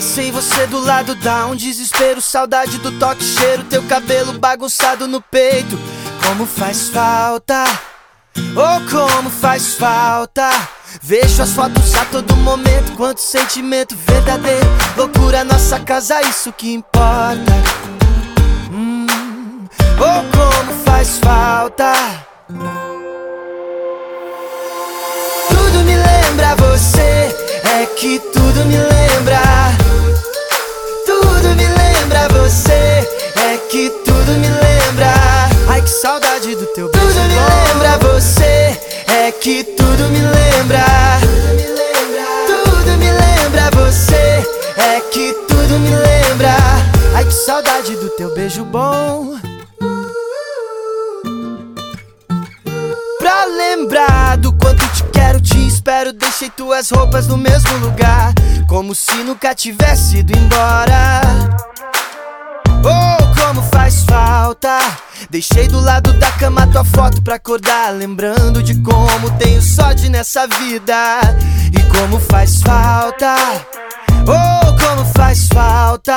sem você do lado dá um desespero. Saudade do toque, cheiro, teu cabelo bagunçado no peito. Como faz falta, oh como faz falta. Vejo as fotos a todo momento, quanto sentimento verdadeiro. Loucura, nossa casa, isso que importa. Oh como faz falta. Tudo me lembra você, é que tudo me lembra. Tudo me lembra você, é que tudo me lembra. Ai que saudade do teu beijo. Tudo me lembra você, é que tudo me lembra. Tudo me lembra você, é que tudo me lembra. Ai que saudade do teu beijo bom. Pra lembrar do quanto te quero, te espero. Deixei tuas roupas no mesmo lugar, como se nunca tivesse ido embora. Oh, como faz falta. Deixei do lado da cama tua foto pra acordar, lembrando de como tenho sorte nessa vida. E como faz falta, oh, como faz falta.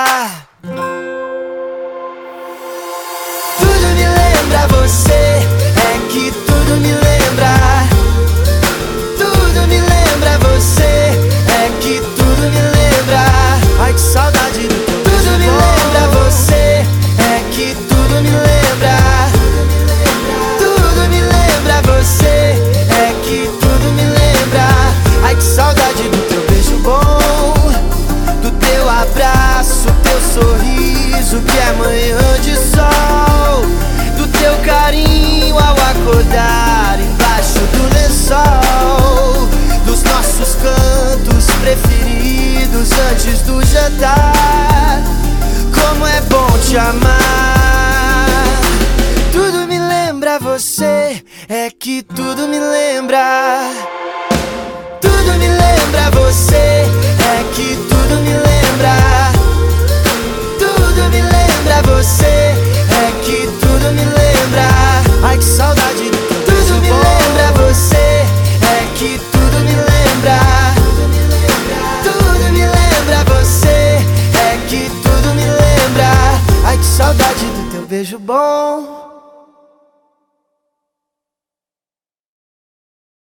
Tudo me lembra você, é que tudo me lembra. Tudo me lembra você, é que tudo me lembra. Ai que saudade do teu beijo. Tudo me lembra você, é que tudo me lembra. Tudo me lembra você, é que tudo me lembra. Ai que saudade do teu beijo bom, do teu abraço, teu sorriso que é manhã de sol, do teu carinho ao acordar embaixo do lençol, dos nossos cantos preferidos antes do jantar. Como é bom te amar. Tudo me lembra você,